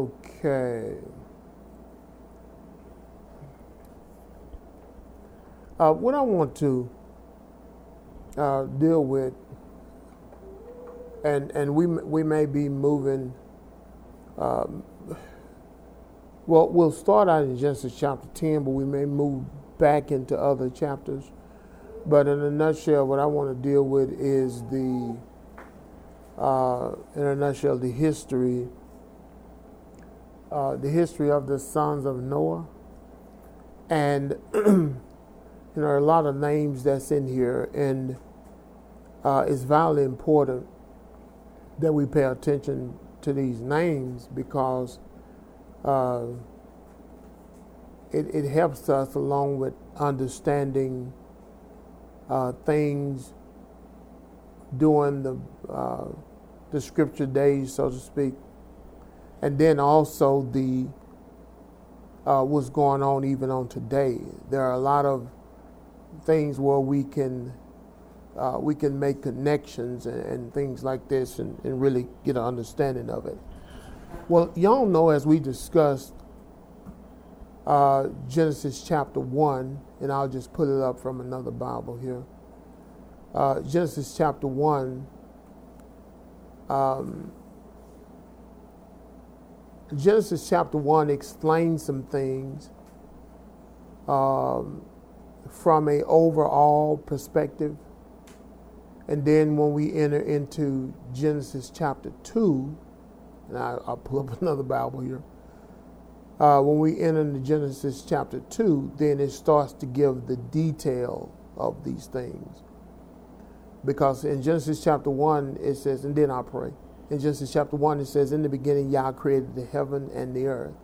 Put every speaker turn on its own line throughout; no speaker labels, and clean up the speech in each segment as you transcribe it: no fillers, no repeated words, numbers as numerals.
Okay. What I want to deal with, and we may be moving. Well, we'll start out in Genesis chapter 10, but we may move back into other chapters. But in a nutshell, what I want to deal with is in a nutshell, the history of the sons of Noah. And, there are a lot of names that's in here, and it's vitally important that we pay attention to these names because it helps us along with understanding things during the scripture days, so to speak, and then also the what's going on even on today. There are a lot of things where we can make connections and things like this and really get an understanding of it. Well, y'all know, as we discussed Genesis chapter 1, and I'll just put it up from another Bible here. Genesis chapter 1, Genesis chapter 1 explains some things from an overall perspective. And then when we enter into Genesis chapter 2, and I'll pull up another Bible here. When we enter into Genesis chapter 2, then it starts to give the detail of these things. Because in Genesis chapter 1, it says, and then I'll pray. In Genesis chapter 1, it says, in the beginning, Yah created the heaven and the earth.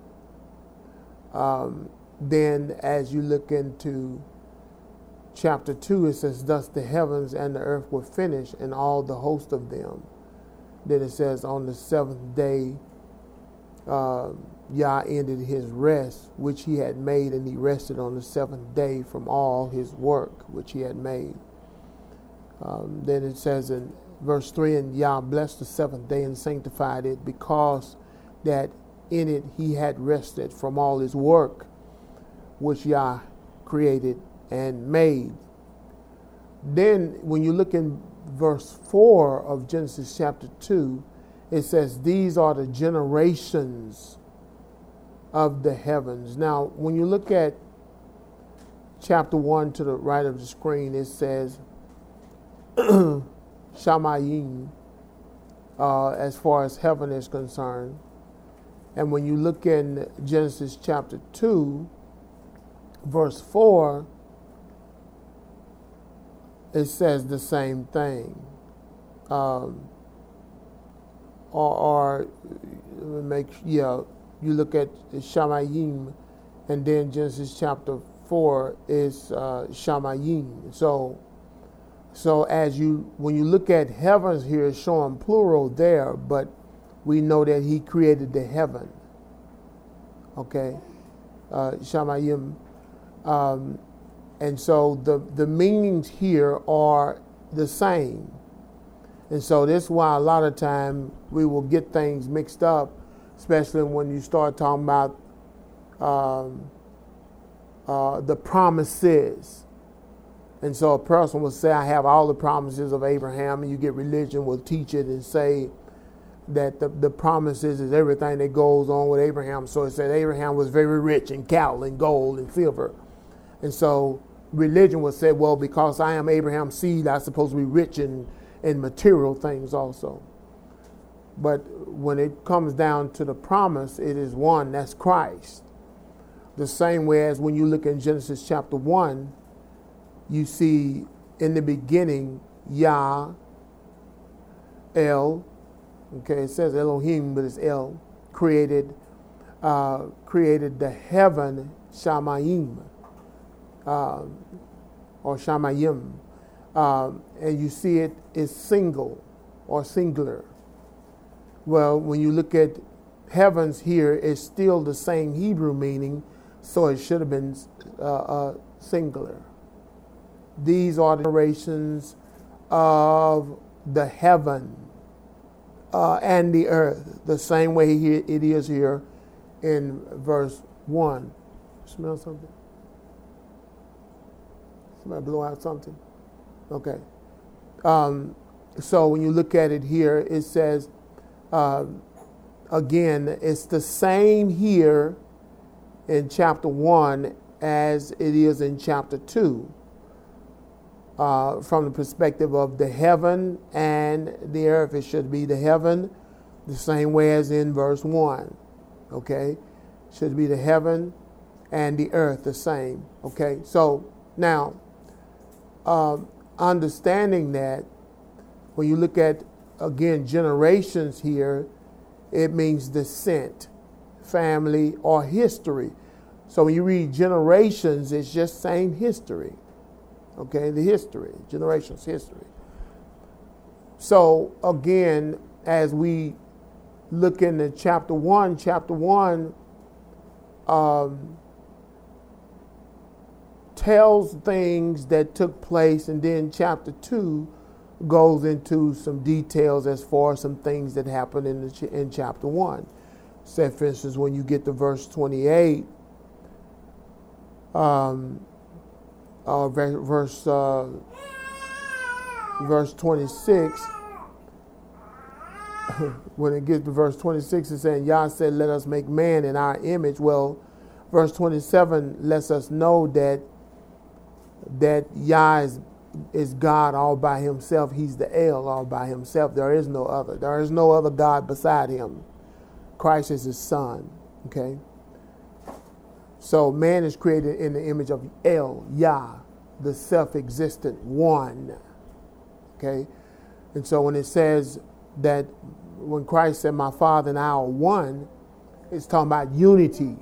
Then as you look into chapter 2, it says, thus the heavens and the earth were finished, and all the host of them. Then it says, on the seventh day, Yah ended his rest, which he had made, and he rested on the seventh day from all his work, which he had made. Then it says in verse 3, and Yah blessed the seventh day and sanctified it, because that in it he had rested from all his work, which Yah created and made. Then when you look in verse 4 of Genesis chapter 2, it says, these are the generations of the heavens. Now, when you look at chapter 1 to the right of the screen, it says, Shamayim, as far as heaven is concerned. And when you look in Genesis chapter 2, verse 4, it says the same thing. You look at Shamayim, and then Genesis chapter 4 is Shamayim. So when you look at heavens here, it's showing plural there, but we know that he created the heaven. Okay, Shamayim. And so the meanings here are the same. And so this is why a lot of time we will get things mixed up, especially when you start talking about the promises. And so a person will say, I have all the promises of Abraham, and you get religion will teach it and say that the promises is everything that goes on with Abraham. So it said Abraham was very rich in cattle and gold and silver. And so religion will say, well, because I am Abraham's seed, I'm supposed to be rich in material things also. But when it comes down to the promise, it is one, that's Christ. The same way as when you look in Genesis chapter 1, you see in the beginning, Yah, El, okay, it says Elohim, but it's El, created the heaven, Shamayim, or Shamayim. And you see it is single or singular. Well, when you look at heavens here, it's still the same Hebrew meaning, so it should have been singular. These are the generations of the heaven, and the earth, the same way it is here in verse 1. Smell something? Somebody blow out something? Okay. So when you look at it here, it says, again, it's the same here in chapter 1 as it is in chapter 2. From the perspective of the heaven and the earth, it should be the heaven the same way as in verse 1. Okay? Should be the heaven and the earth the same. Okay? So now, understanding that, when you look at, again, generations here, it means descent, family, or history. So when you read generations, it's just saying history. Okay, the history, generations history. So again, as we look into chapter 1 tells things that took place, and then chapter 2 goes into some details as far as some things that happened in chapter 1. Say, for instance, when you get to verse 28, verse 26, when it gets to verse 26, it's saying, Yah said, let us make man in our image. Well, verse 27 lets us know that Yah is God all by himself. He's the El all by himself. There is no other. There is no other God beside him. Christ is his son. Okay? So man is created in the image of El, Yah, the self-existent one. Okay? And so when it says that when Christ said, my Father and I are one, it's talking about unity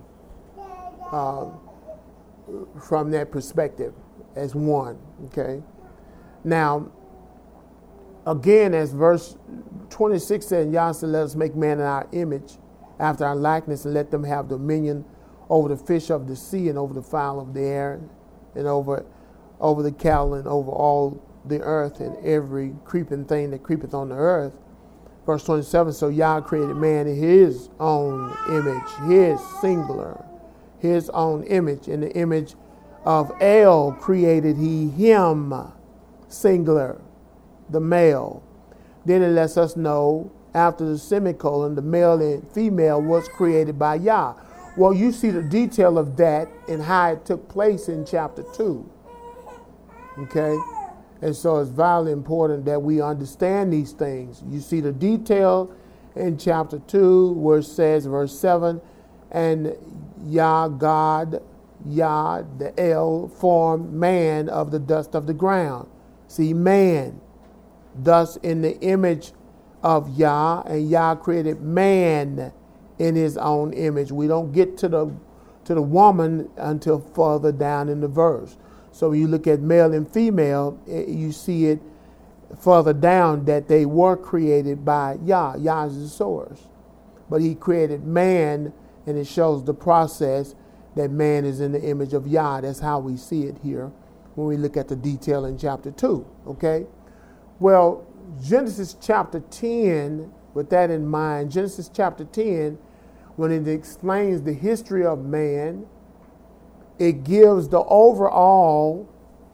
from that perspective as one. Okay? Now, again, as verse 26 says, Yah said, let us make man in our image, after our likeness, and let them have dominion over the fish of the sea, and over the fowl of the air, and over the cattle, and over all the earth, and every creeping thing that creepeth on the earth. Verse 27, so Yah created man in his own image, his singular, his own image. In the image of El created he him, singular, the male. Then it lets us know, after the semicolon, the male and female was created by Yah. Well, you see the detail of that and how it took place in chapter 2. Okay? And so it's vitally important that we understand these things. You see the detail in chapter 2 where it says, verse 7, and Yah, God, Yah, the El, formed man of the dust of the ground. See, man, thus in the image of Yah, and Yah created man in his own image. We don't get to the woman until further down in the verse. So when you look at male and female, you see it further down that they were created by Yah. Yah is the source. But he created man, and it shows the process that man is in the image of Yah. That's how we see it here when we look at the detail in chapter 2. Okay? Well, Genesis chapter 10, with that in mind, Genesis chapter 10, when it explains the history of man, it gives the overall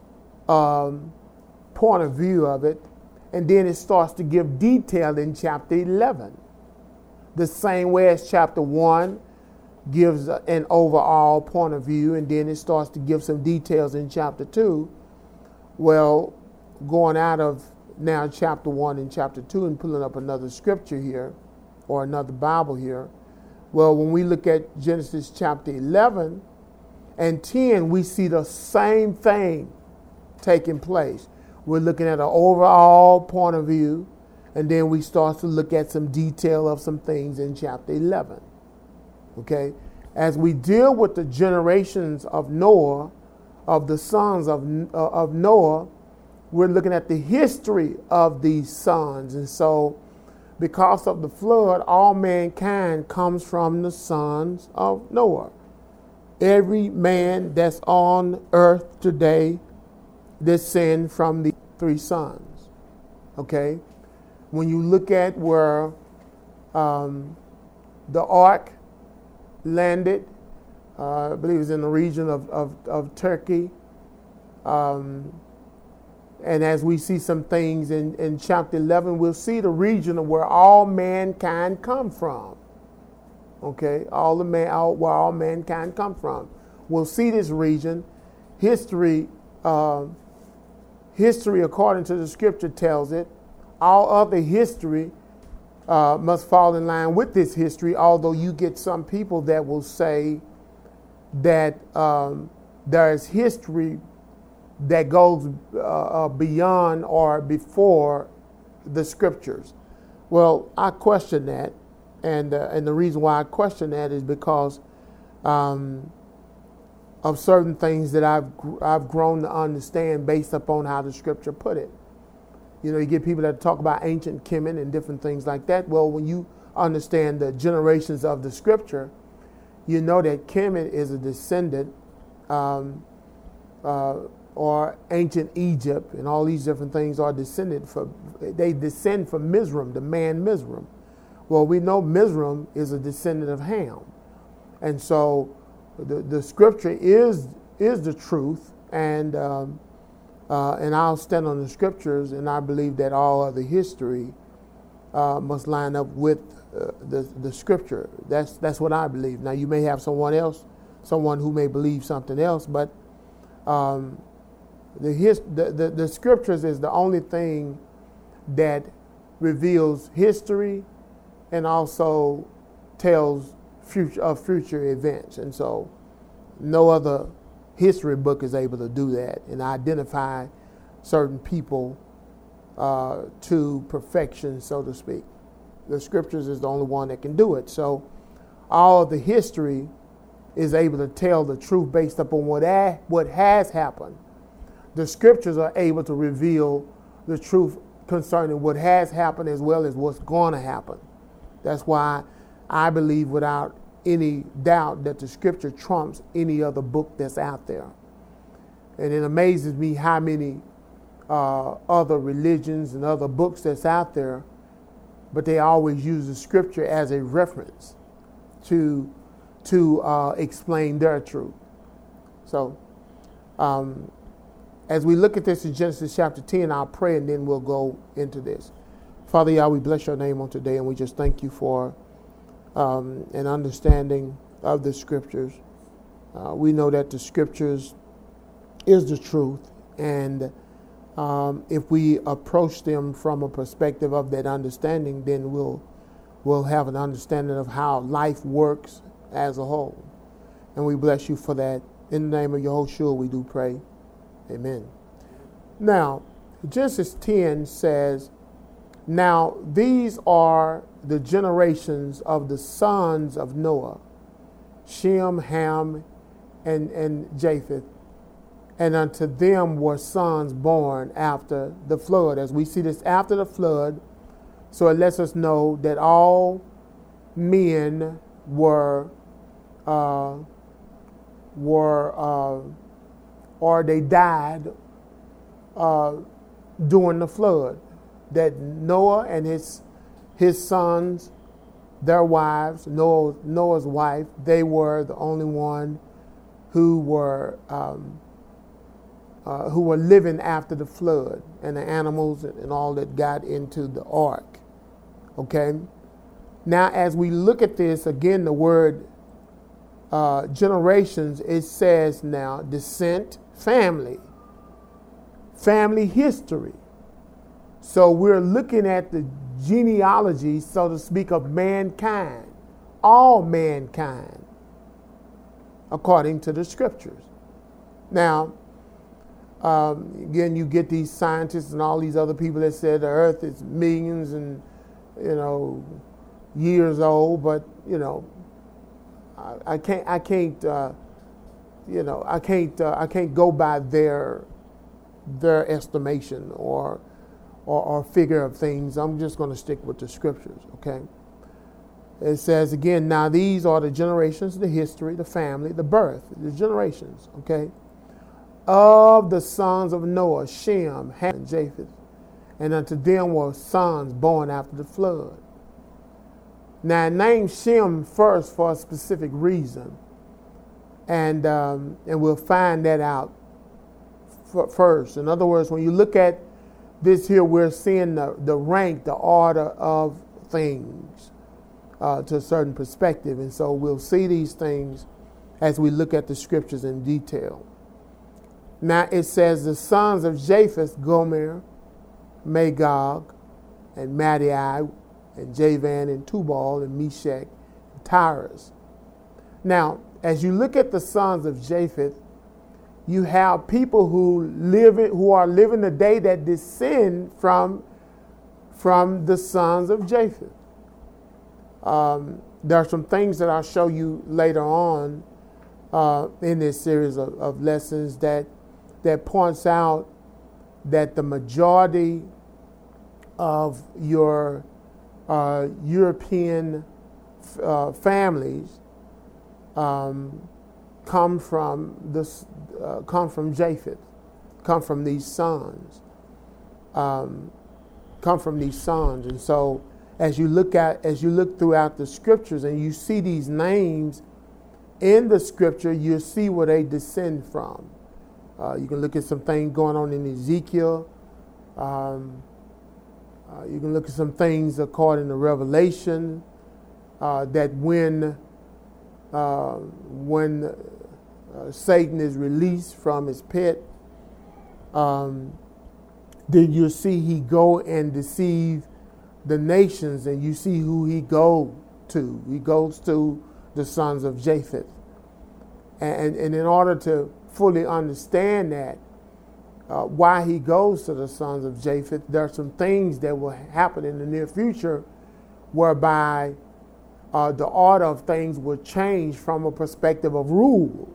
point of view of it, and then it starts to give detail in chapter 11. The same way as chapter 1 gives an overall point of view, and then it starts to give some details in chapter 2. Well, going out of now chapter 1 and chapter 2 and pulling up another scripture here, or another Bible here, well, when we look at Genesis chapter 11 and 10, we see the same thing taking place. We're looking at an overall point of view, and then we start to look at some detail of some things in chapter 11. Okay? As we deal with the generations of Noah, of the sons of Noah, we're looking at the history of these sons. And so, because of the flood, all mankind comes from the sons of Noah. Every man that's on earth today descend from the three sons. Okay? When you look at where The ark landed, I believe it was in the region of Turkey. And as we see some things in chapter 11, we'll see the region of where all mankind come from. Okay, where all mankind come from. We'll see this region. History, according to the scripture, tells it. All other history must fall in line with this history, although you get some people that will say that there is history that goes beyond or before the scriptures. Well, I question that, and the reason why I question that is because of certain things that I've grown to understand based upon how the scripture put it. You know, you get people that talk about ancient Kemet and different things like that. Well, when you understand the generations of the scripture, you know that Kemet is a descendant, or ancient Egypt, and all these different things are they descend from Mizraim, the man Mizraim. Well, we know Mizraim is a descendant of Ham, and so the scripture is the truth, and I'll stand on the scriptures, and I believe that all other history must line up with the scripture. That's what I believe. Now, you may have someone who may believe something else, but the scriptures is the only thing that reveals history and also tells future events. And so no other history book is able to do that and identify certain people to perfection, so to speak. The scriptures is the only one that can do it. So all of the history is able to tell the truth based upon what has happened. The scriptures are able to reveal the truth concerning what has happened as well as what's going to happen. That's why I believe without any doubt that the scripture trumps any other book that's out there. And it amazes me how many other religions and other books that's out there, but they always use the scripture as a reference to explain their truth. So as we look at this in Genesis chapter 10, I'll pray and then we'll go into this. Father, Yah, we bless your name on today, and we just thank you for an understanding of the scriptures. We know that the scriptures is the truth, and if we approach them from a perspective of that understanding, then we'll have an understanding of how life works as a whole. And we bless you for that. In the name of Yahushua, we do pray. Amen. Now, Genesis 10 says, now these are the generations of the sons of Noah, Shem, Ham, and Japheth. And unto them were sons born after the flood. As we see this after the flood, so it lets us know that all men were or they died during the flood. That Noah and his sons, their wives, Noah's wife, they were the only one who were living after the flood, and the animals and all that got into the ark. Okay? Now, as we look at this, again, the word generations, it says now descent, family history. So we're looking at the genealogy, so to speak, of mankind, all mankind, according to the scriptures. Now, again, you get these scientists and all these other people that said the earth is millions and, years old, but, I can't go by their estimation or figure of things. I'm just going to stick with the scriptures, okay? It says again, now these are the generations, the history, the family, the birth, the generations, okay, of the sons of Noah, Shem, Ham, and Japheth. And unto them were sons born after the flood. Now, it names Shem first for a specific reason, and we'll find that out first. In other words, when you look at this here, we're seeing the rank, the order of things to a certain perspective, and so we'll see these things as we look at the scriptures in detail. Now, it says the sons of Japheth, Gomer, Magog, and Madai, and Javan, and Tubal, and Meshach, and Tyrus. Now, as you look at the sons of Japheth, you have people who are living today that descend from the sons of Japheth. There are some things that I'll show you later on in this series of lessons that points out that the majority of your European families come from Japheth, come from these sons, and so as you look throughout the scriptures and you see these names in the scripture, you see where they descend from. You can look at some things going on in Ezekiel. You can look at some things according to Revelation, that when Satan is released from his pit, then you'll see he go and deceive the nations, and you see who he go to. He goes to the sons of Japheth. And in order to fully understand that, why he goes to the sons of Japheth, there are some things that will happen in the near future whereby the order of things will change from a perspective of rule.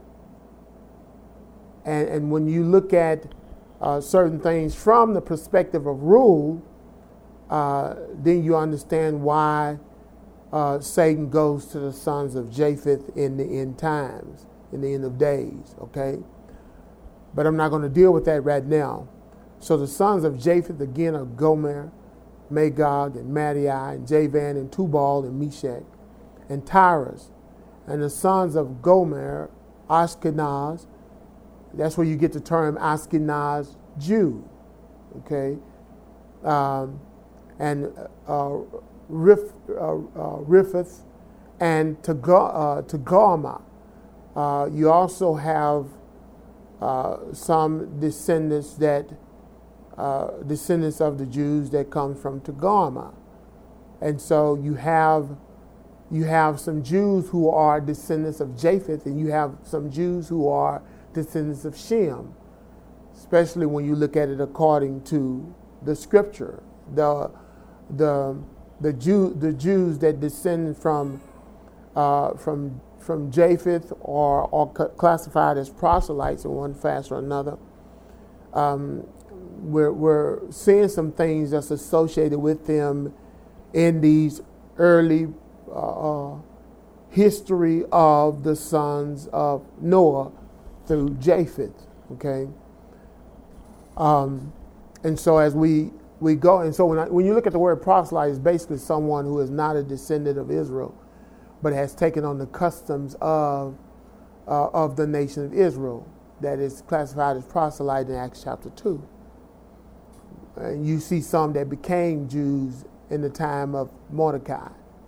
And when you look at certain things from the perspective of rule, then you understand why Satan goes to the sons of Japheth in the end times, in the end of days, okay? But I'm not going to deal with that right now. So the sons of Japheth, again, are Gomer, Magog, and Madai, and Javan, and Tubal, and Meshach, and Tyrus. And the sons of Gomer, Ashkenaz. That's where you get the term Ashkenaz Jew, okay? And Riphath, and Togarmah. You also have some descendants of the Jews that come from Togarmah, and so you have some Jews who are descendants of Japheth, and you have some Jews who are descendants of Shem. Especially when you look at it according to the Scripture, the Jews that descend from Japheth are classified as proselytes in one fashion or another. We're seeing some things that's associated with them in these early history of the sons of Noah through Japheth. Okay, and so as we go, and so when you look at the word proselyte, it's basically someone who is not a descendant of Israel, but has taken on the customs of the nation of Israel. That is classified as proselyte in Acts chapter 2. And you see some that became Jews in the time of Mordecai,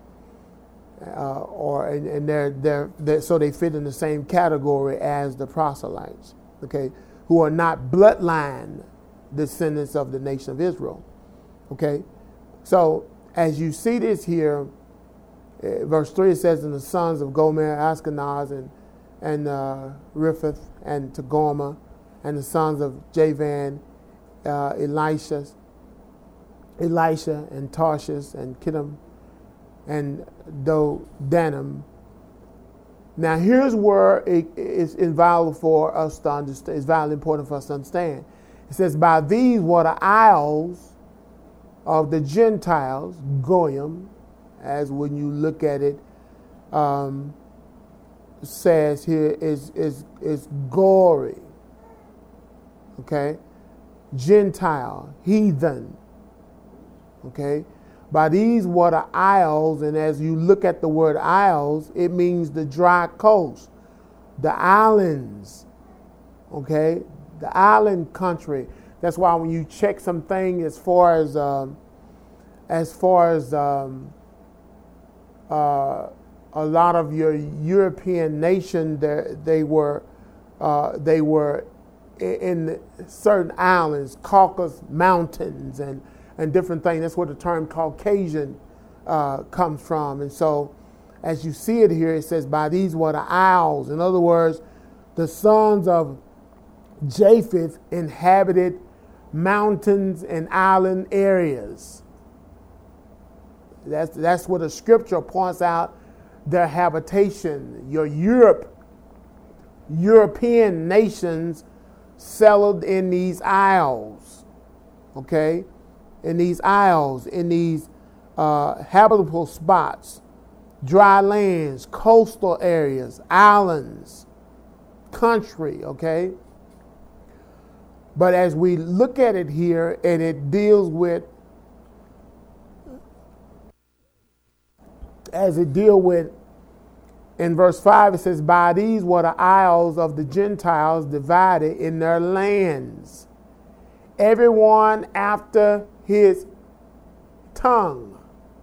so they fit in the same category as the proselytes. Okay, who are not bloodline descendants of the nation of Israel. Okay, so as you see this here. Verse 3, it says, and the sons of Gomer, Ashkenaz, and Riphath, and Togarmah, and the sons of Javan, Elisha, and Tarshish, and Kittim, and Dodanim. Now, here's where it is invaluable for us to understand. It's vitally important for us to understand. It says, by these were the isles of the Gentiles, Goyim, as when you look at it, says here is gory. Okay, Gentile, heathen. Okay, By these were the isles, and as you look at the word isles, it means the dry coast, the islands, okay, the island country. That's why when you check something as far as a lot of your European nation, they were in certain islands, Caucasus Mountains, and different things. That's where the term Caucasian comes from. And so, as you see it here, it says, by these were the isles. In other words, the sons of Japheth inhabited mountains and island areas. That's what the scripture points out their habitation. Your European nations settled in these isles, okay? In these isles, in these habitable spots, dry lands, coastal areas, islands, country, okay? But as we look at it here, and it deals with, in verse 5, it says, by these were the isles of the Gentiles divided in their lands, everyone after his tongue.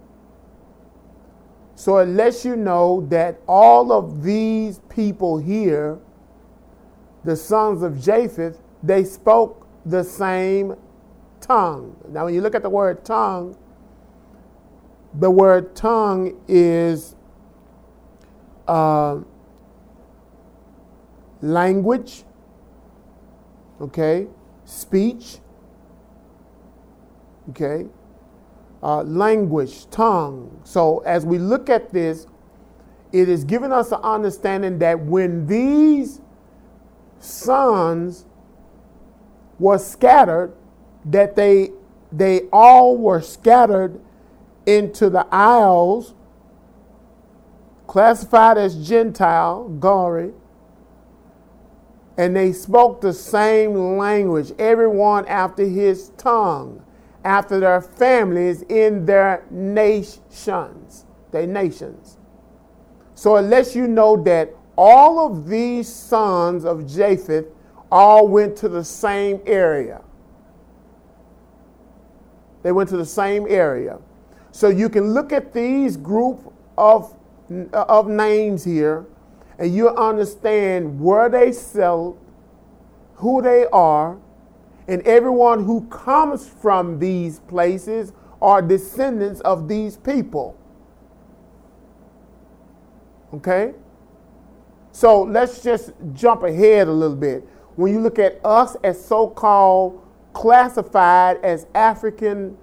So it lets you know that all of these people here, the sons of Japheth, they spoke the same tongue. Now, when you look at the word tongue, the word tongue is language, okay, speech, okay, language, tongue. So as we look at this, it is giving us an understanding that when these sons were scattered, that they all were scattered into the isles, classified as Gentile, Gori, and they spoke the same language, everyone after his tongue, after their families in their nations, their nations. So it lets you know that all of these sons of Japheth all went to the same area. They went to the same area. So you can look at these group of names here, and you understand where they settled, who they are, and everyone who comes from these places are descendants of these people. Okay? So let's just jump ahead a little bit. When you look at us as so-called classified as African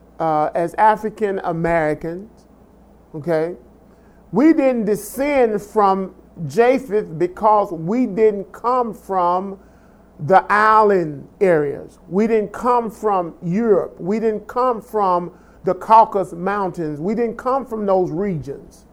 Americans, okay, we didn't descend from Japheth because we didn't come from the island areas. We didn't come from Europe. We didn't come from the Caucasus Mountains. We didn't come from those regions.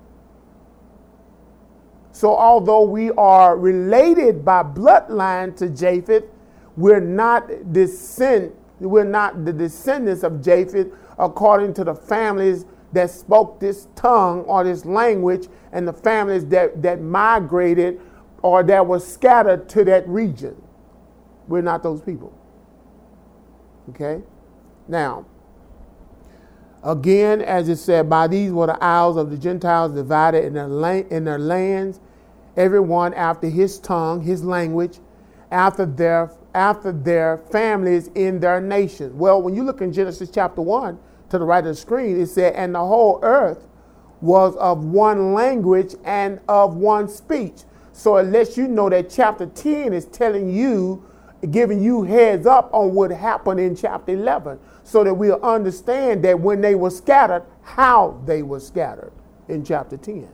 So although we are related by bloodline to Japheth, we're not the descendants of Japheth according to the families that spoke this tongue or this language, and the families that migrated or that were scattered to that region. We're not those people. Okay? Now, again, as it said, by these were the isles of the Gentiles divided in their lands, everyone after his tongue, his language, after their families in their nation. Well, when you look in Genesis chapter 1, to the right of the screen, it said, and the whole earth was of one language and of one speech. So it lets you know that chapter 10 is telling you, giving you heads up on what happened in chapter 11, so that we'll understand that when they were scattered, how they were scattered in chapter 10.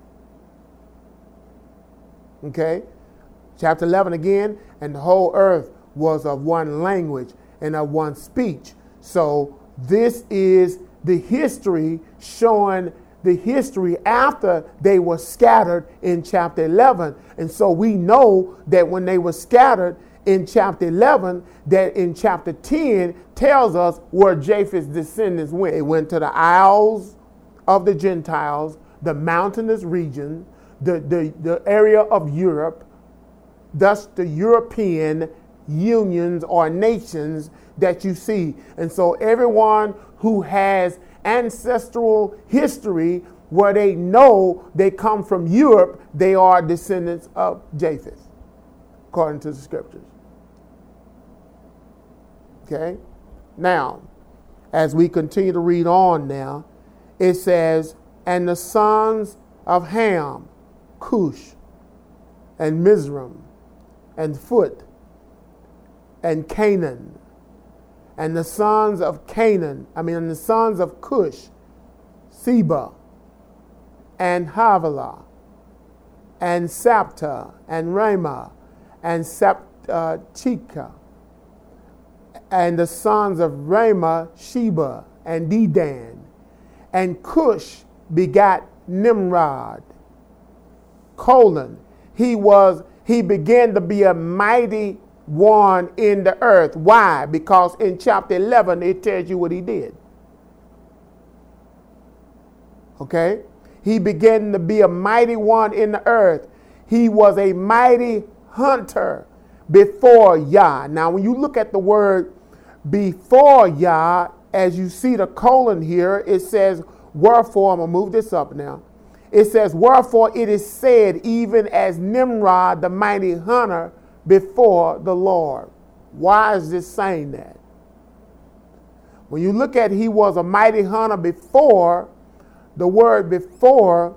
Okay? Chapter 11 again, and the whole earth was of one language and of one speech. So this is the history showing the history after they were scattered in chapter 11. And so we know that when they were scattered in chapter 11, that in chapter 10 tells us where Japheth's descendants went. It went to the isles of the Gentiles, the mountainous region, the area of Europe, thus the European unions or nations that you see. And so everyone who has ancestral history where they know they come from Europe, they are descendants of Japheth, according to the scriptures. Okay? Now, as we continue to read on now, it says, and the sons of Ham, Cush, and Mizraim, and Phut, and Canaan, and the sons of the sons of Cush, Seba, and Havilah, and Sapta, and Ramah, and Sapchika, and the sons of Ramah, Sheba, and Dedan, and Cush begat Nimrod, he began to be a mighty one in the earth. Why? Because in chapter 11, it tells you what he did. Okay? He began to be a mighty one in the earth. He was a mighty hunter before Yah. Now, when you look at the word before Yah, as you see the colon here, it says, wherefore, I'm going to move this up now. It says, wherefore it is said, even as Nimrod, the mighty hunter, before the Lord. Why is this saying that? When you look at he was a mighty hunter before, the word before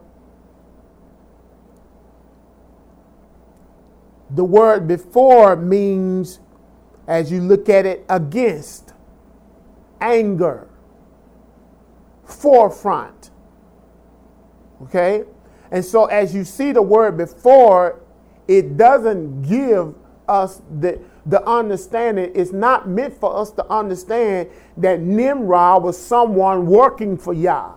means, as you look at it, against, anger, forefront. Okay? And so as you see the word before, it doesn't give us the understanding. It's not meant for us to understand that Nimrod was someone working for Yah.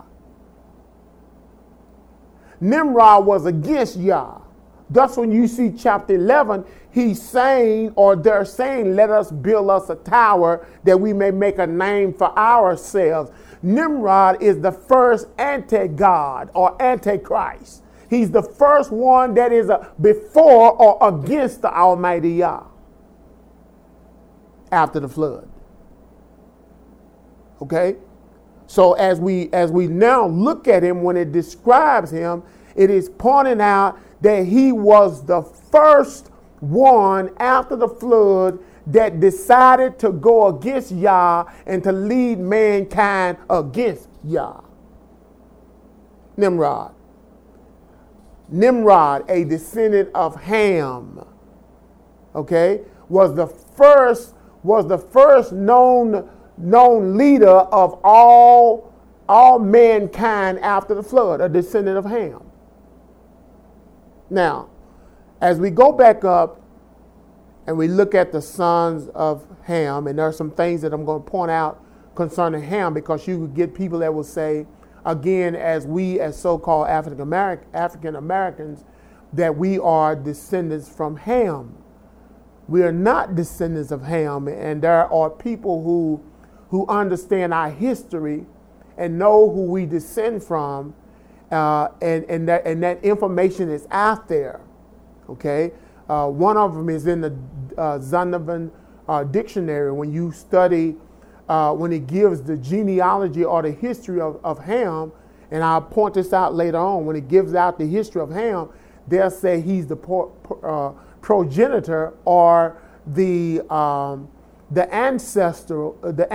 Nimrod was against Yah. Thus, when you see chapter 11, he's saying, or they're saying, let us build us a tower that we may make a name for ourselves. Nimrod is the first anti-God or antichrist. He's the first one that is before or against the Almighty Yah after the flood. Okay? So as we now look at him, when it describes him, it is pointing out that he was the first one after the flood that decided to go against Yah and to lead mankind against Yah. Nimrod, a descendant of Ham, okay, was the first known leader of all mankind after the flood, a descendant of Ham. Now, as we go back up and we look at the sons of Ham, and there are some things that I'm going to point out concerning Ham, because you could get people that will say, again, as we as so-called African Americans, that we are descendants from Ham. We are not descendants of Ham, and there are people who understand our history and know who we descend from, and that information is out there. Okay, one of them is in the Zondervan dictionary. When you study, when it gives the genealogy or the history of Ham, and I'll point this out later on. When it gives out the history of Ham, they'll say he's the progenitor or the ancestor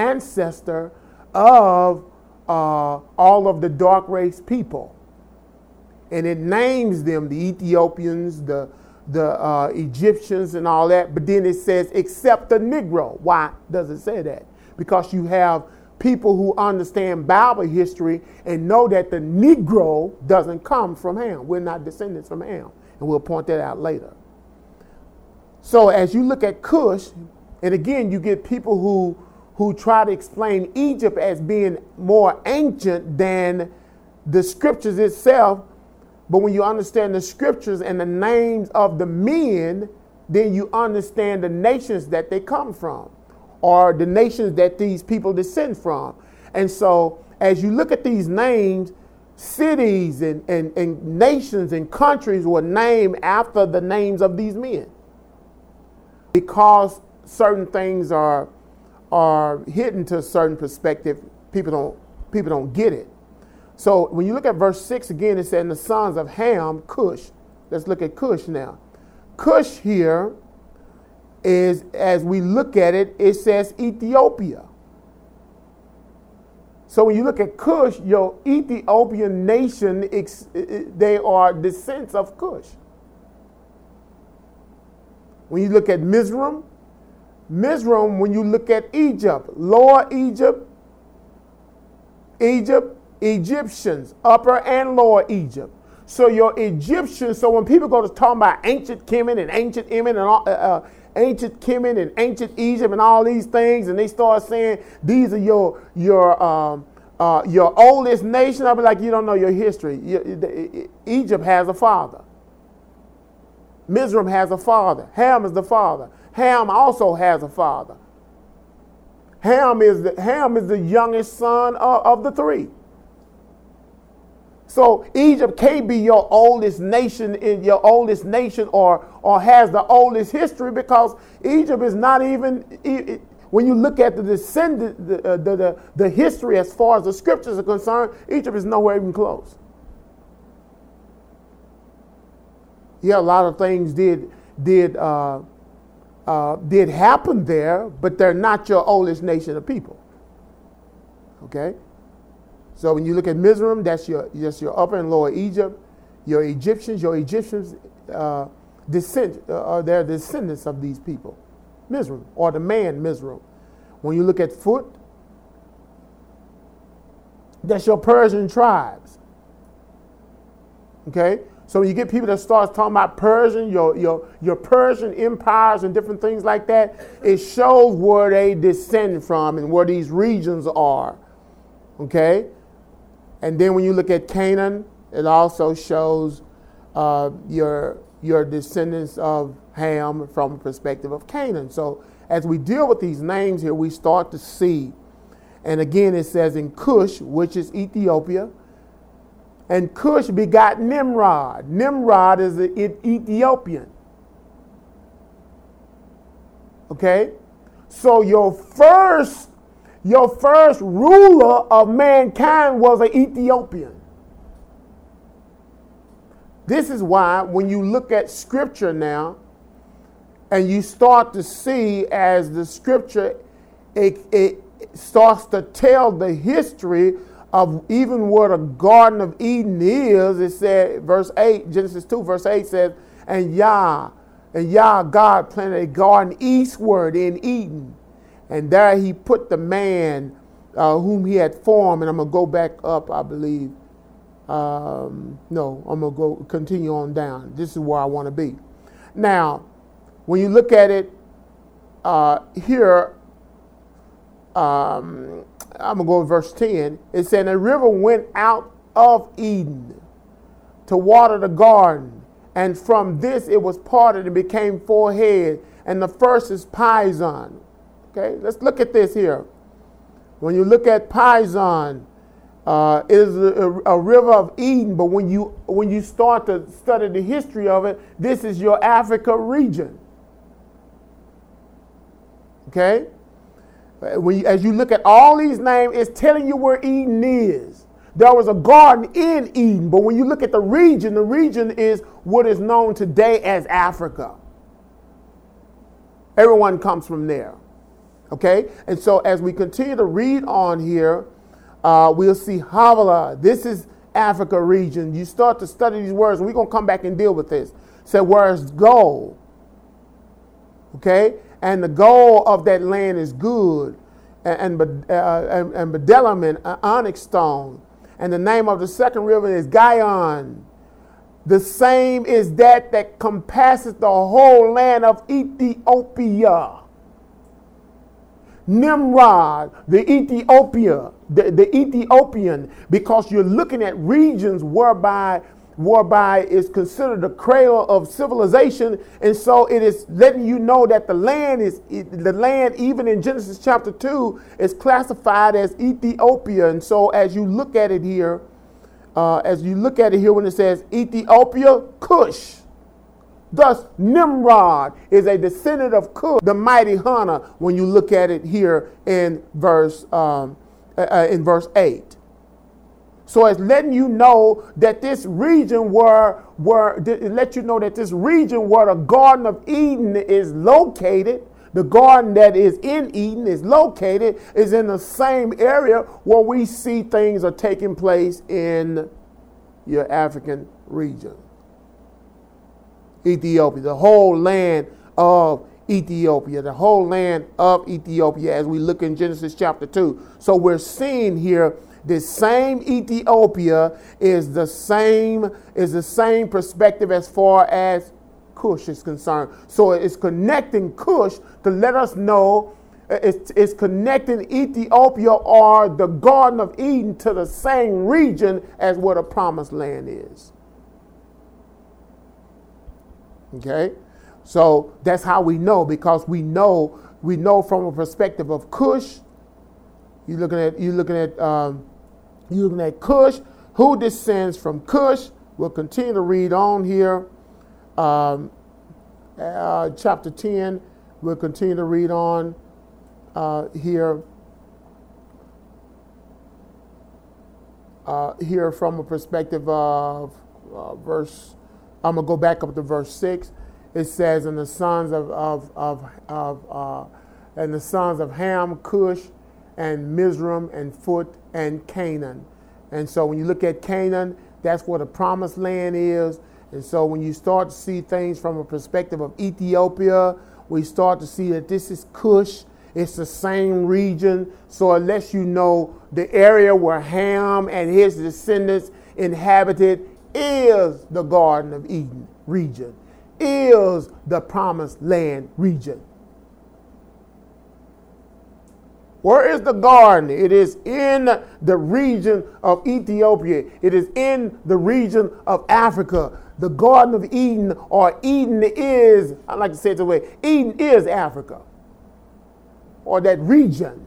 of all of the dark race people, and it names them the Ethiopians, the Egyptians, and all that. But then it says except the Negro. Why does it say that? Because you have people who understand Bible history and know that the Negro doesn't come from Ham. We're not descendants from Ham, and we'll point that out later. So as you look at Cush, and again, you get people who try to explain Egypt as being more ancient than the scriptures itself. But when you understand the scriptures and the names of the men, then you understand the nations that they come from, or the nations that these people descend from. And so as you look at these names, cities and nations and countries were named after the names of these men. Because certain things are hidden to a certain perspective, people don't get it. So when you look at verse 6 again, it said, the sons of Ham, Cush. Let's look at Cush now. Cush here is, as we look at it, it says Ethiopia. So when you look at Cush, your Ethiopian nation, they are descendants of Cush. When you look at Mizraim, when you look at Egypt, Lower Egypt, Egyptians, Upper and Lower Egypt. So your Egyptians, so when people go to talk about ancient Kemet and ancient Emin and ancient Kemet and ancient Egypt and all these things, and they start saying these are your oldest nation, I'll be like, you don't know your history. Egypt has a father. Mizraim has a father. Ham is the father. Ham also has a father. Ham is the youngest son of the three. So Egypt can't be your oldest nation or has the oldest history, because Egypt is not even, when you look at the descendant, the history as far as the scriptures are concerned, Egypt is nowhere even close. Yeah, a lot of things did happen there, but they're not your oldest nation of people. Okay? So when you look at Mizraim, that's your Upper and Lower Egypt. Your Egyptians they're descendants of these people. Mizraim, or the man Mizraim. When you look at Phut, that's your Persian tribes. Okay? So when you get people that start talking about Persian, your Persian empires and different things like that, it shows where they descend from and where these regions are. Okay? And then when you look at Canaan, it also shows your descendants of Ham from the perspective of Canaan. So as we deal with these names here, we start to see, and again it says in Cush, which is Ethiopia, and Cush begot Nimrod. Nimrod is an Ethiopian. Okay? So your first ruler of mankind was an Ethiopian. This is why when you look at scripture now, and you start to see as the scripture, it starts to tell the history of even where the Garden of Eden is. It said, verse 8, Genesis 2, verse 8 says, and Yah, God planted a garden eastward in Eden. And there he put the man whom he had formed. And I'm going to go back up, I believe. I'm going to go continue on down. This is where I want to be. Now, when you look at it here, I'm going to go to verse 10. It said, a river went out of Eden to water the garden. And from this it was parted and became four heads. And the first is Pison. Okay, let's look at this here. When you look at Pison, it is a river of Eden, but when you start to study the history of it, this is your Africa region. Okay? As you look at all these names, it's telling you where Eden is. There was a garden in Eden, but when you look at the region is what is known today as Africa. Everyone comes from there. Okay? And so as we continue to read on here, we'll see Havilah. This is Africa region. You start to study these words, and we're going to come back and deal with this. So where's gold? Okay? And the gold of that land is good. And bdellium and onyx stone. And the name of the second river is Gihon. The same is that compasses the whole land of Ethiopia. Nimrod, the Ethiopian, because you're looking at regions whereby is considered the cradle of civilization, and so it is letting you know that the land even in Genesis chapter 2 is classified as Ethiopia. And so as you look at it here, as you look at it here when it says Ethiopia, Cush. Thus, Nimrod is a descendant of Cush, the mighty hunter, when you look at it here in verse 8. So it's letting you know that this region where the Garden of Eden is located, the garden that is in Eden is located, is in the same area where we see things are taking place in your African region. Ethiopia, the whole land of Ethiopia, as we look in Genesis chapter 2. So we're seeing here this same Ethiopia is the same perspective as far as Cush is concerned. So it's connecting Cush to let us know it's connecting Ethiopia or the Garden of Eden to the same region as where the Promised Land is. Okay, so that's how we know, because we know from a perspective of Cush. You're looking at Cush, who descends from Cush. We'll continue to read on here. Chapter 10. We'll continue to read on here. Here from a perspective of verse. I'm gonna go back up to verse 6. It says, "And the sons of Ham, Cush, and Mizraim, and Phut, and Canaan." And so when you look at Canaan, that's where the Promised Land is. And so when you start to see things from a perspective of Ethiopia, we start to see that this is Cush. It's the same region. So it lets you know the area where Ham and his descendants inhabited is the Garden of Eden region, is the Promised Land region. Where is the garden? It is in the region of Ethiopia. It is in the region of Africa. The Garden of Eden, or Eden is, I like to say it this way, Eden is Africa, or that region.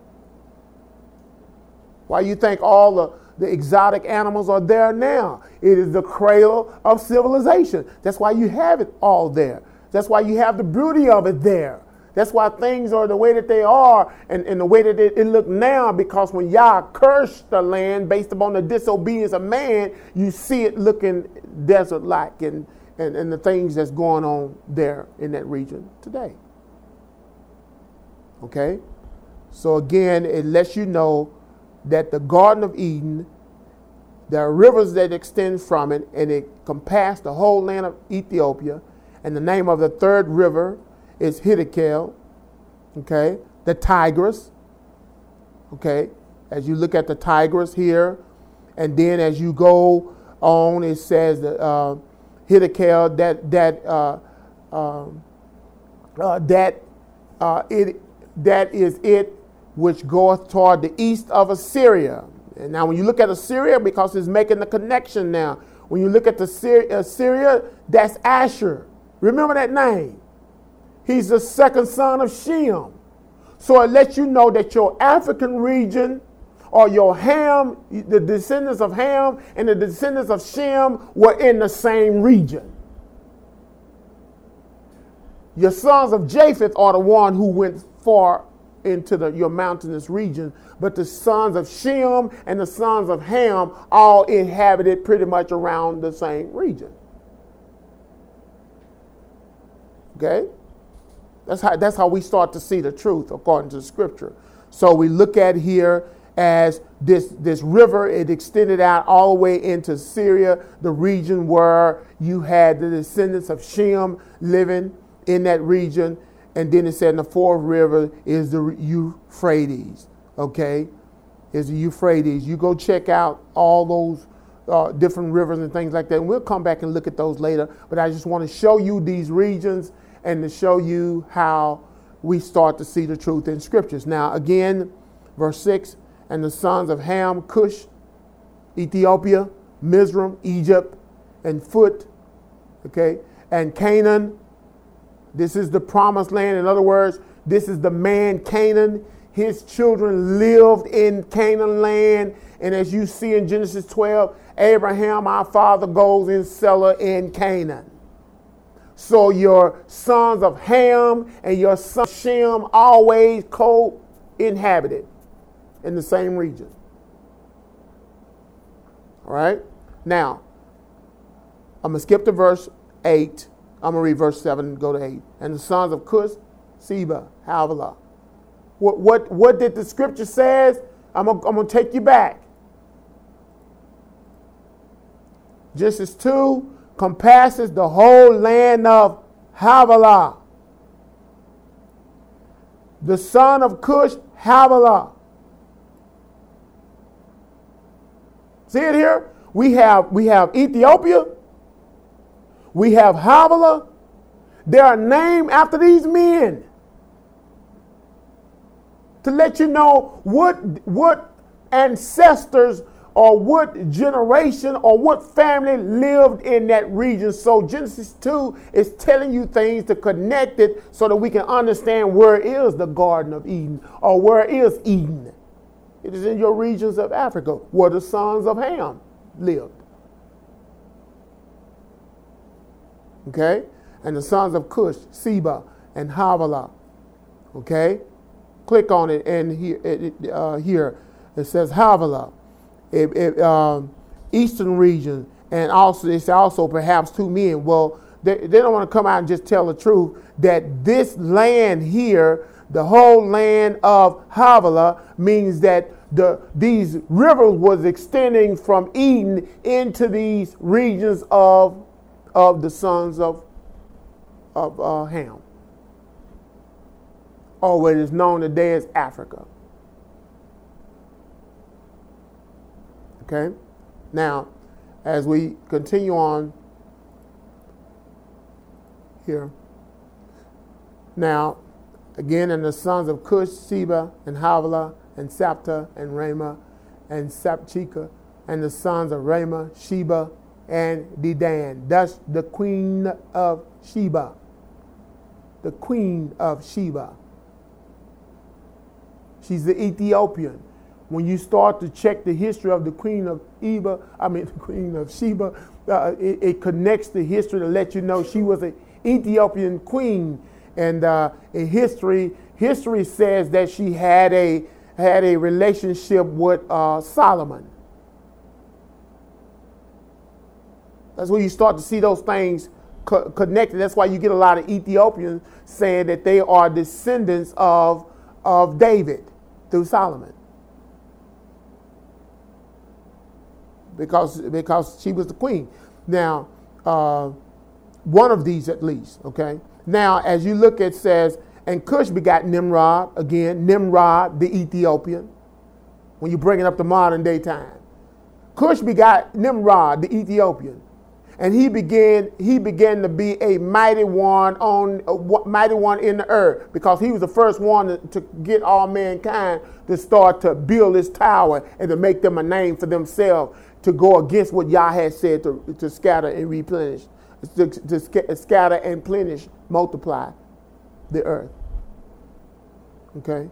Why you think all the exotic animals are there now? It is the cradle of civilization. That's why you have it all there. That's why you have the beauty of it there. That's why things are the way that they are and the way that it look now, because when Yah cursed the land based upon the disobedience of man, you see it looking desert-like and the things that's going on there in that region today. Okay? So again, it lets you know that the Garden of Eden, there are rivers that extend from it, and it compassed the whole land of Ethiopia. And the name of the third river is Hiddekel, okay, the Tigris, okay, as you look at the Tigris here, and then as you go on, it says that Hiddekel, that is it which goeth toward the east of Assyria. And now when you look at Assyria, because it's making the connection now, when you look at the Assyria, that's Asher. Remember that name. He's the second son of Shem. So it lets you know that your African region, or your Ham, the descendants of Ham and the descendants of Shem were in the same region. Your sons of Japheth are the one who went far into your mountainous region, but the sons of Shem and the sons of Ham all inhabited pretty much around the same region. Okay? That's how we start to see the truth according to the scripture. So we look at here as this river, it extended out all the way into Syria, the region where you had the descendants of Shem living in that region. And then it said the fourth river is the Euphrates. Okay? Is the Euphrates. You go check out all those different rivers and things like that. And we'll come back and look at those later. But I just want to show you these regions and to show you how we start to see the truth in scriptures. Now, again, verse 6, and the sons of Ham, Cush, Ethiopia, Mizraim, Egypt, and Phut, okay, and Canaan. This is the Promised Land. In other words, this is the man Canaan. His children lived in Canaan land. And as you see in Genesis 12, Abraham, our father, goes in Selah in Canaan. So your sons of Ham and your son Shem always co-inhabited in the same region. All right? Now, I'm going to skip to verse 8. I'm going to read verse 7 and go to 8. And the sons of Cush, Seba, Havilah. What did the scripture says? I'm going to take you back. Genesis 2 compasses the whole land of Havilah. The son of Cush, Havilah. See it here? We have Ethiopia. We have Havilah. They are named after these men. To let you know what ancestors or what generation or what family lived in that region. So Genesis 2 is telling you things to connect it so that we can understand where is the Garden of Eden or where is Eden. It is in your regions of Africa where the sons of Ham lived. Okay? And the sons of Cush, Seba, and Havilah. Okay? Click on it, and here it says Havilah, eastern region, and also it's also perhaps two men. Well, they don't want to come out and just tell the truth that this land here, the whole land of Havilah, means that these rivers was extending from Eden into these regions of the sons of Ham, or what is known today as Africa. Okay? Now, as we continue on here. Now, again, and the sons of Cush, Seba, and Havilah, and Sapta, and Ramah, and Sapchika, and the sons of Ramah, Sheba, and Dedan. That's the queen of Sheba. The queen of Sheba. She's the Ethiopian. When you start to check the history of the queen of Sheba, it connects the history to let you know she was an Ethiopian queen. And in history says that she had a relationship with Solomon. That's where you start to see those things connected. That's why you get a lot of Ethiopians saying that they are descendants of David through Solomon. Because she was the queen. Now, one of these at least, okay? Now, as you look, it says, and Cush begot Nimrod, again, Nimrod, the Ethiopian, when you bring it up to modern day time. Cush begot Nimrod, the Ethiopian, and he began to be a mighty one in the earth, because he was the first one to get all mankind to start to build this tower and to make them a name for themselves, to go against what Yah had said to scatter and replenish, to scatter and plenish, multiply the earth. Okay?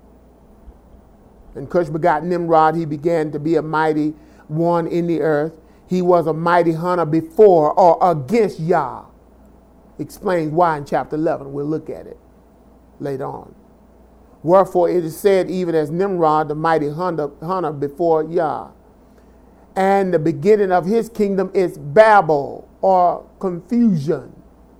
And Cush begot Nimrod. He began to be a mighty one in the earth. He was a mighty hunter before or against Yah. Explains why in chapter 11. We'll look at it later on. Wherefore it is said, even as Nimrod, the mighty hunter before Yah. And the beginning of his kingdom is Babel, or confusion.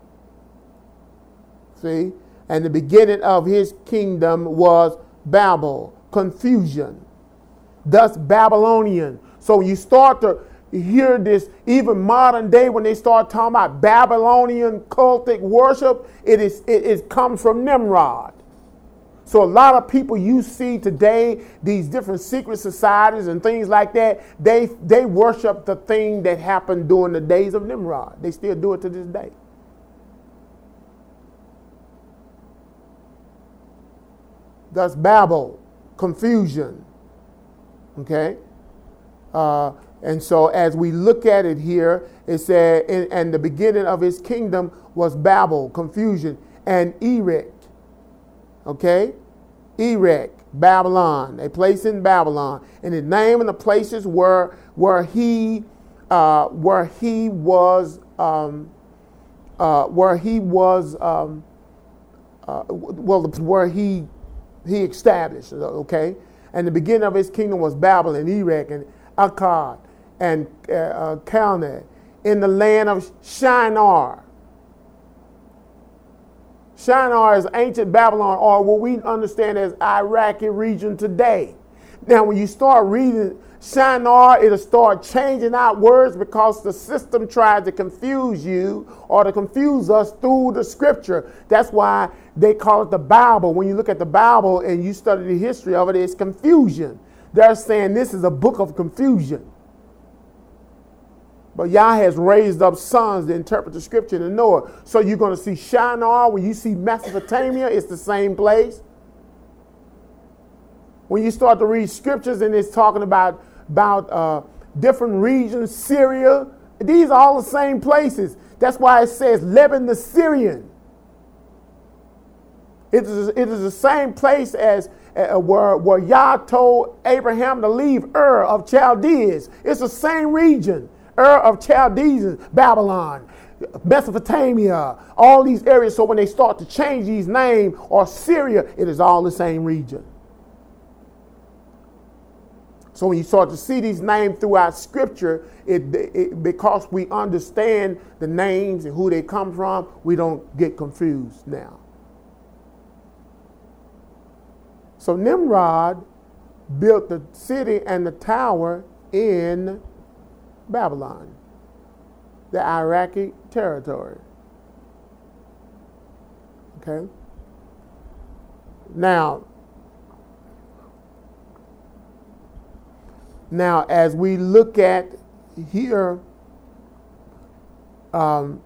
See? And the beginning of his kingdom was Babel, confusion. Thus Babylonian. So when you start to hear this, even modern day, when they start talking about Babylonian cultic worship, it comes from Nimrod. So a lot of people you see today, these different secret societies and things like that, they worship the thing that happened during the days of Nimrod. They still do it to this day. Thus Babel, confusion. Okay? And so as we look at it here, it said, and the beginning of his kingdom was Babel, confusion, and Erech. Okay? Erech, Babylon, a place in Babylon, and the name and the places where he was where he established. Okay, and the beginning of his kingdom was Babel and Erech and Akkad and Calneh in the land of Shinar. Shinar is ancient Babylon, or what we understand as Iraqi region today. Now, when you start reading Shinar, it'll start changing out words because the system tries to confuse you or to confuse us through the scripture. That's why they call it the Bible. When you look at the Bible and you study the history of it, it's confusion. They're saying this is a book of confusion. But Yah has raised up sons to interpret the scripture and know it. So you're going to see Shinar. When you see Mesopotamia, it's the same place. When you start to read scriptures and it's talking about different regions, Syria, these are all the same places. That's why it says Lebanon the Syrian. It is the same place as where Yah told Abraham to leave Ur of Chaldees. It's the same region. Ur of Chaldees, Babylon, Mesopotamia, all these areas. So when they start to change these names, or Syria, it is all the same region. So when you start to see these names throughout Scripture, because we understand the names and who they come from, we don't get confused now. So Nimrod built the city and the tower in Babylon, the Iraqi territory. Okay? Now, as we look at here, after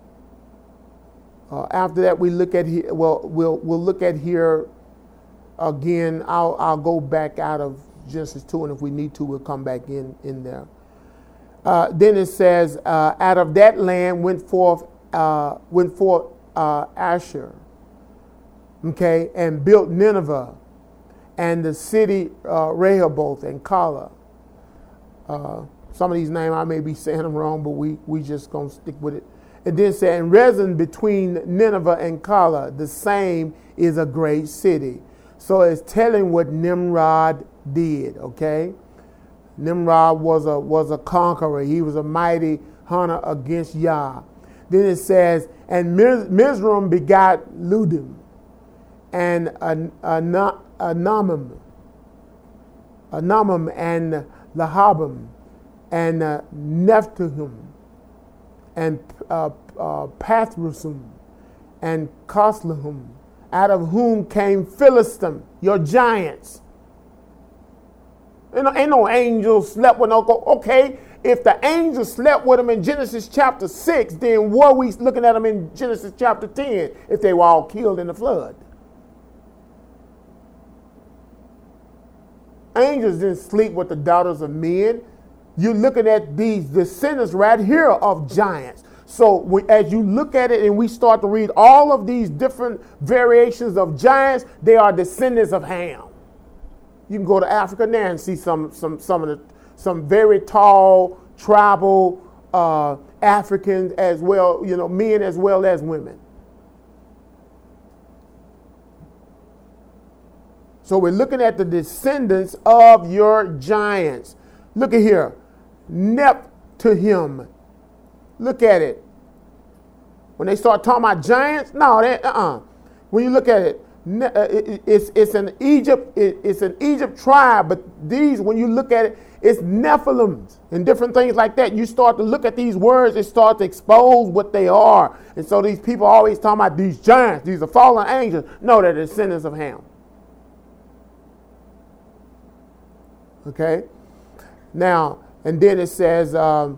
that we look at here. Well, we'll look at here again. I'll go back out of Genesis 2, and if we need to, we'll come back in there. Then it says, out of that land went forth Asher, okay, and built Nineveh, and the city Rehoboth and Kala. Some of these names I may be saying them wrong, but we just gonna stick with it. And then say, and Rezin between Nineveh and Kala, the same is a great city. So it's telling what Nimrod did, okay? Nimrod was a conqueror. He was a mighty hunter against Yah. Then it says, and Mizraim begot Ludim and Anamim and Lahabim and Nephtahim and Pathrusim and Coslahim, out of whom came Philistim, your giants. Ain't no angels slept with no. Okay, if the angels slept with them in Genesis chapter 6, then what are we looking at them in Genesis chapter 10 if they were all killed in the flood? Angels didn't sleep with the daughters of men. You're looking at these descendants right here of giants. So as you look at it and we start to read all of these different variations of giants, they are descendants of Ham. You can go to Africa now and see some very tall tribal Africans as well, men as well as women. So we're looking at the descendants of your giants. Look at here, Nephtahim. Look at it. When they start talking about giants, no, when you look at it, it's an Egypt tribe, but these, when you look at it, it's Nephilims and different things like that. You start to look at these words, it starts to expose what they are. And so these people are always talking about these giants, these are fallen angels. No, they're descendants of Ham. Okay? Now, and then it says, and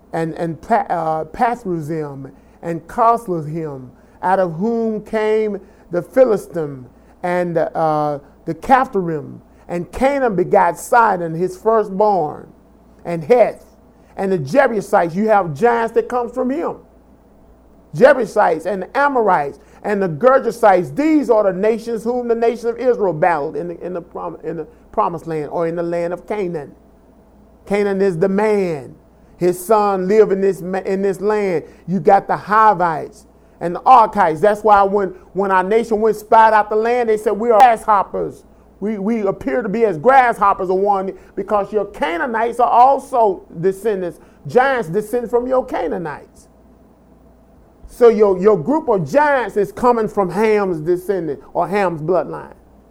Pathrusim and Coslahim, out of whom came the Philistine and the Caphtorim, and Canaan begot Sidon, his firstborn, and Heth, and the Jebusites. You have giants that comes from him. Jebusites and Amorites, and the Gergesites. These are the nations whom the nation of Israel battled in the promised land, or in the land of Canaan. Canaan is the man. His son lived in this land. You got the Hivites and the Archites. That's why when our nation went spied out the land, they said, we are grasshoppers. We appear to be as grasshoppers of one, because your Canaanites are also descendants, giants descend from your Canaanites. So your group of giants is coming from Ham's descendant, or Ham's bloodline.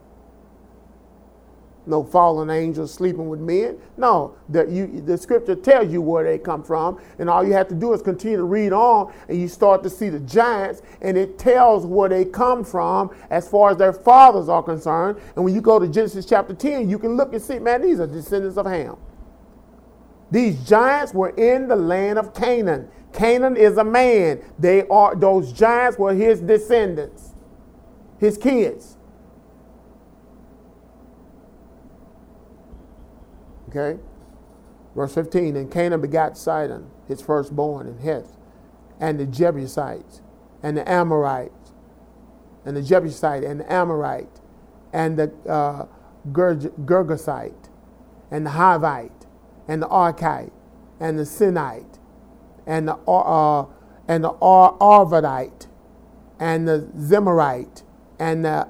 No fallen angels sleeping with men. No, the scripture tells you where they come from, and all you have to do is continue to read on, and you start to see the giants, and it tells where they come from as far as their fathers are concerned. And when you go to Genesis chapter 10, you can look and see, man, these are descendants of Ham. These giants were in the land of Canaan. Canaan is a man. Those giants were his descendants, his kids. Okay, verse 15, and Canaan begat Sidon, his firstborn, and Heth, and the Jebusites, and the Amorites, and the Jebusite, and the Amorite, and the Gergesite, and the Hivite, and the Archite, and the Sinite, and the Arvadite, and the Zemarite, and the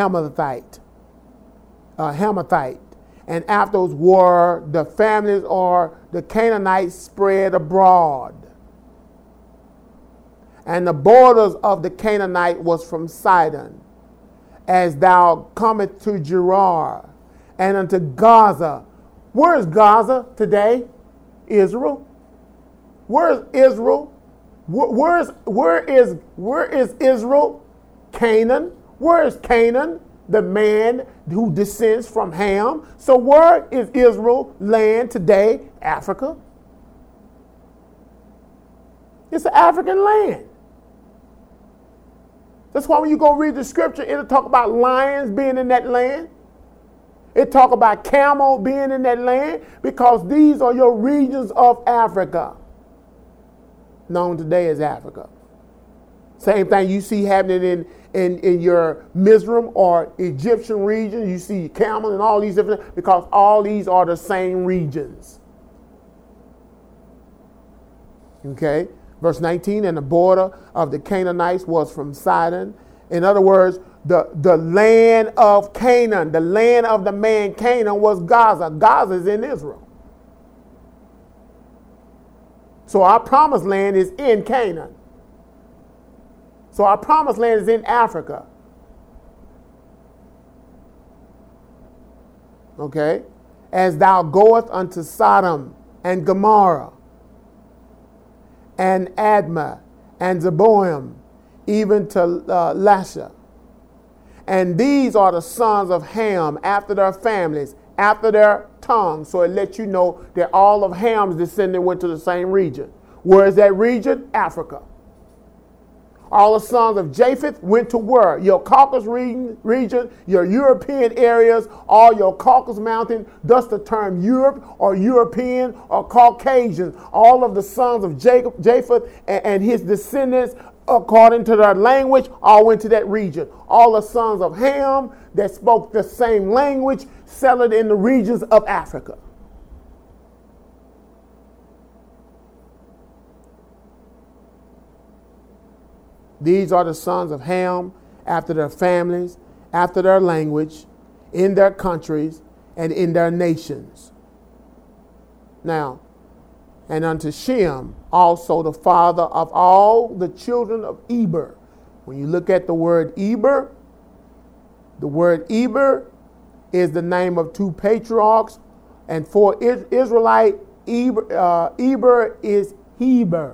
Hamathite. And afterwards were the families, or the Canaanites, spread abroad. And the borders of the Canaanite was from Sidon, as thou comest to Gerar, and unto Gaza. Where is Gaza today? Israel. Where is Israel? Where is Israel? Canaan. Where is Canaan? The man who descends from Ham. So where is Israel land today? Africa. It's an African land. That's why when you go read the scripture, it'll talk about lions being in that land. It talk about camel being in that land, because these are your regions of Africa, known today as Africa. Same thing you see happening in your Mizraim or Egyptian region. You see camel and all these different, because all these are the same regions. Okay, verse 19, and the border of the Canaanites was from Sidon. In other words, the land of Canaan, the land of the man Canaan, was Gaza. Gaza is in Israel. So our promised land is in Canaan. So our promised land is in Africa. Okay? As thou goest unto Sodom and Gomorrah and Admah and Zeboim, even to Lasha. And these are the sons of Ham after their families, after their tongues. So it lets you know that all of Ham's descendants went to the same region. Where is that region? Africa. All the sons of Japheth went to where? Your Caucasus region, your European areas, all your Caucasus Mountain, thus the term Europe or European or Caucasian. All of the sons of Japheth and his descendants, according to their language, all went to that region. All the sons of Ham that spoke the same language settled in the regions of Africa. These are the sons of Ham after their families, after their language, in their countries, and in their nations. Now, and unto Shem also the father of all the children of Eber. When you look at the word Eber, the word Eber is the name of two patriarchs, and for Israelite, Eber is Heber.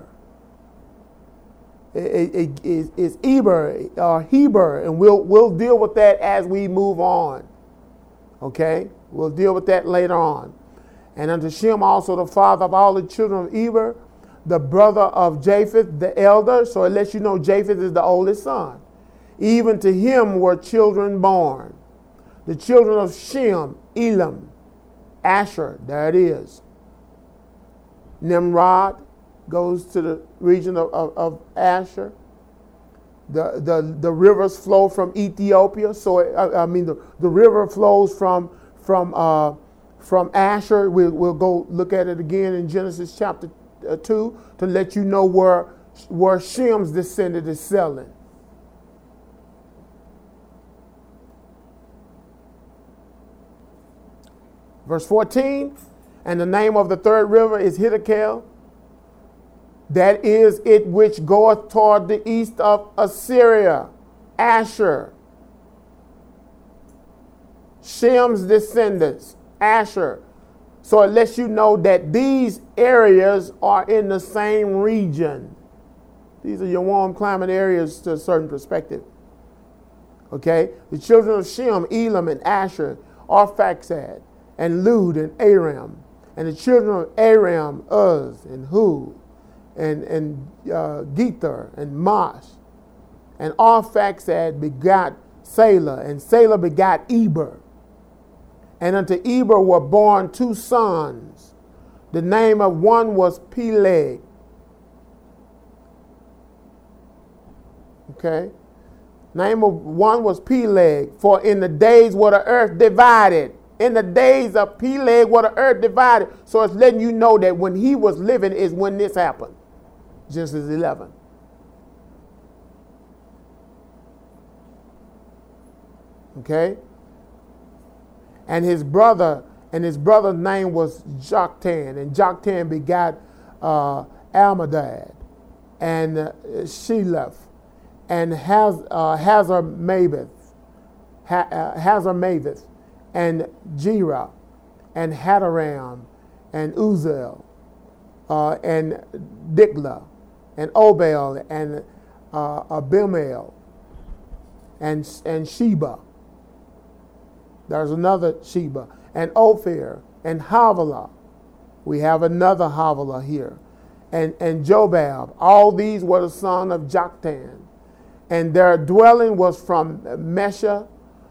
It is Eber or Heber, and we'll deal with that as we move on. Okay, we'll deal with that later on. And unto Shem also the father of all the children of Eber, the brother of Japheth, the elder. So it lets you know Japheth is the oldest son. Even to him were children born. The children of Shem, Elam, Asher, there it is. Nimrod goes to the region of Asher. The rivers flow from Ethiopia. So the river flows from Asher. We'll go look at it again in Genesis chapter 2 to let you know where Shem's descendant is selling. Verse 14, and the name of the third river is Hiddekel. That is it which goeth toward the east of Assyria, Asher. Shem's descendants, Asher. So it lets you know that these areas are in the same region. These are your warm climate areas to a certain perspective. Okay? The children of Shem, Elam and Asher, Arphaxad, and Lud and Aram. And the children of Aram, Uz and Hul, and Gether and Mash. And Arphaxad begot Salah, and Salah begot Eber. And unto Eber were born 2 sons. The name of one was Peleg. Okay? Name of one was Peleg, for in the days where the earth divided. In the days of Peleg where the earth divided. So it's letting you know that when he was living is when this happened. Genesis 11. Okay? And his brother's name was Joktan. And Joktan begot Almadad and Sheleph and Hazarmaveth, and Jerah, and Hadaram, and Uzel, and Diklah, and Obel, and Abimael, and Sheba. There's another Sheba, and Ophir, and Havilah. We have another Havilah here, and Jobab. All these were the son of Joktan, and their dwelling was from Mesha,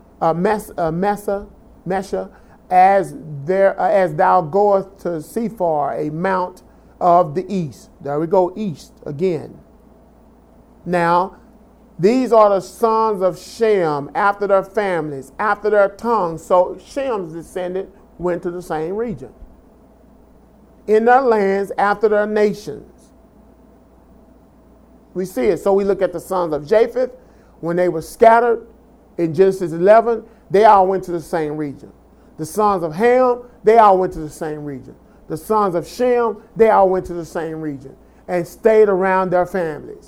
as thou goest to Sephar, a mount of the east. There we go, east again. Now, these are the sons of Shem after their families, after their tongues. So Shem's descendant went to the same region. In their lands, after their nations. We see it. So we look at the sons of Japheth. When they were scattered in Genesis 11, they all went to the same region. The sons of Ham, they all went to the same region. The sons of Shem, they all went to the same region and stayed around their families.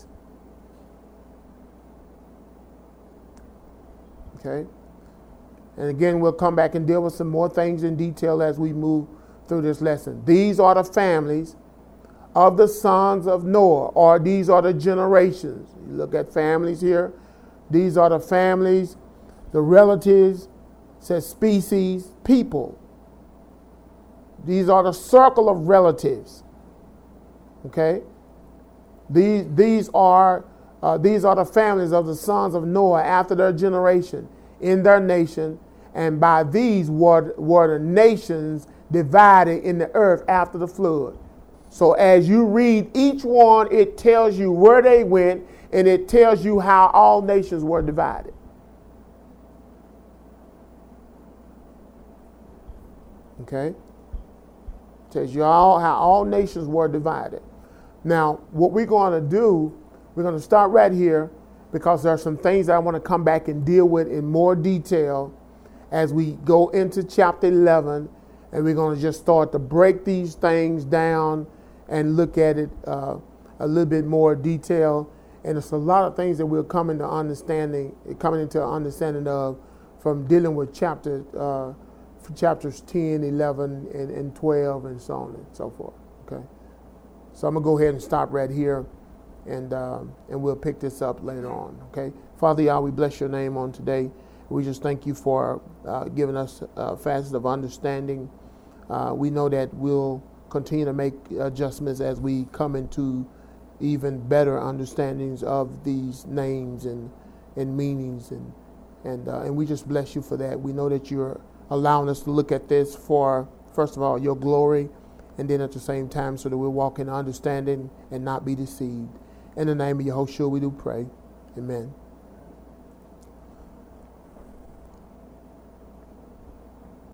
Okay? And again, we'll come back and deal with some more things in detail as we move through this lesson. These are the families of the sons of Noah, or these are the generations. You look at families here. These are the families, the relatives, says species, people. These are the circle of relatives. Okay? These are the families of the sons of Noah after their generation in their nation, and by these were the nations divided in the earth after the flood. So as you read each one, it tells you where they went, and it tells you how all nations were divided. Okay? It tells you how all nations were divided. Now, what we're going to do, we're going to start right here, because there are some things that I want to come back and deal with in more detail as we go into chapter 11, and we're going to just start to break these things down and look at it a little bit more detail. And it's a lot of things that we'll come into understanding of from dealing with chapters 10, 11, and 12, and so on and so forth. Okay, so I'm gonna go ahead and stop right here, and we'll pick this up later on. Okay, Father God, we bless your name on today. We just thank you for giving us facets of understanding. We know that we'll continue to make adjustments as we come into even better understandings of these names and meanings, and we just bless you for that. We know that you're allowing us to look at this for, first of all, your glory, and then at the same time so that we'll walk in understanding and not be deceived. In the name of Yahushua we do pray. Amen.